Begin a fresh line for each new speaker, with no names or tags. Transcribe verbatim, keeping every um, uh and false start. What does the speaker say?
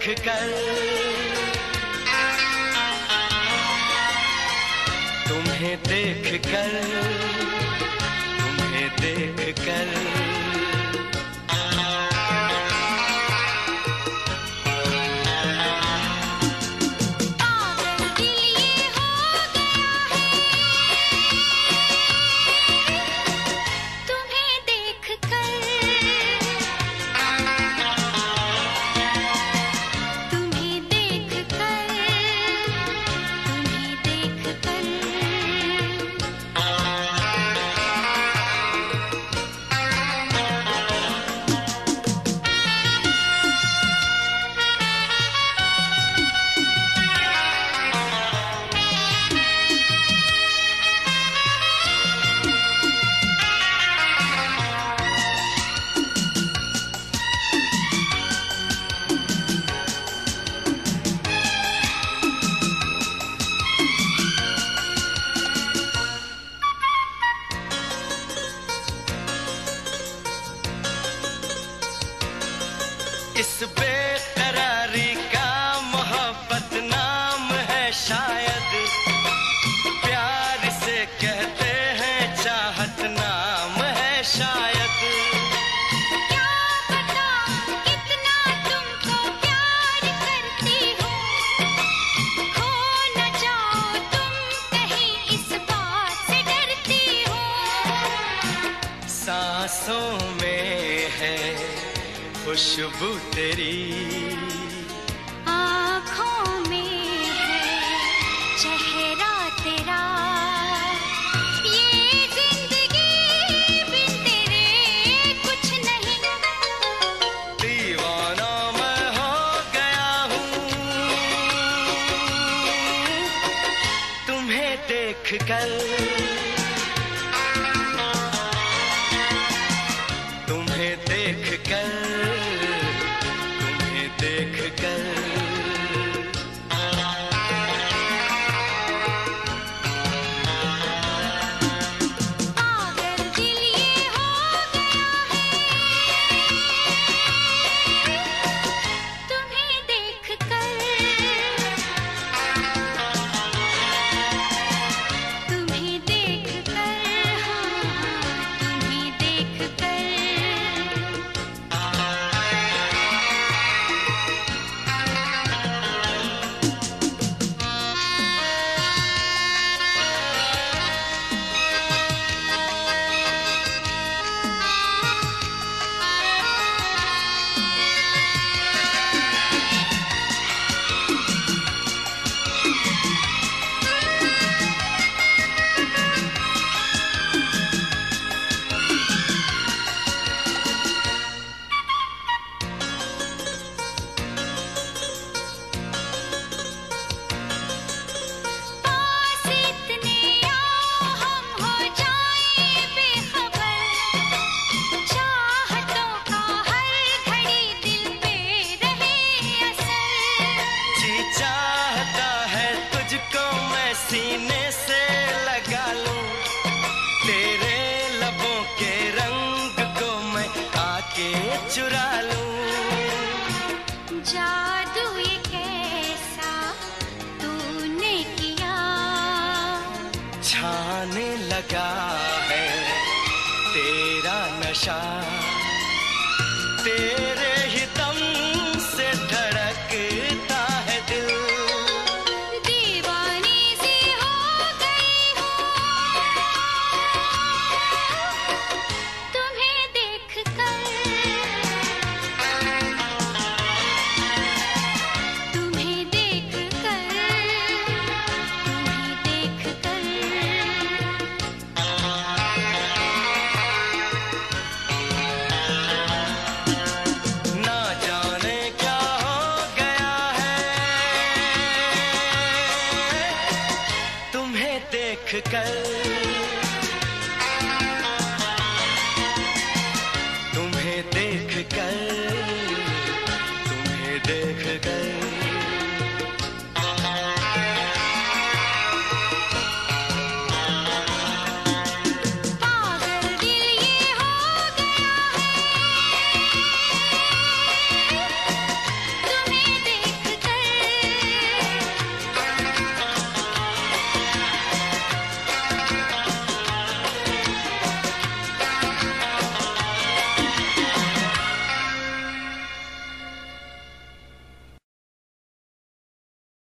देख कर, तुम्हें देख कर, तुम्हें देख कर। इस बेकरारी का मोहब्बत नाम है शायद, प्यार से कहते हैं चाहत नाम है शायद।
क्या पता कितना तुमको प्यार करती हूँ, खो न जाओ तुम कहीं इस बात से डरती हूँ।
सांसों में है खुशबू तेरी,
आँखों में है चेहरा तेरा, ये जिंदगी बिन तेरे कुछ नहीं।
दीवाना मैं हो गया हूँ तुम्हें देख कर, तुम्हें देख कर, तुम्हें देख कर।
पागल दिल ये हो गया है तुम्हें देख कर, तुम्हें देख कर, हाँ तुम्हें देख कर।
सीने से लगा लूं तेरे लबों के रंग को मैं आके चुरा लूं।
जादू ये कैसा तूने किया,
छाने लगा है तेरा नशा, तेरे ही दम से धड़कता है दिल। देख कर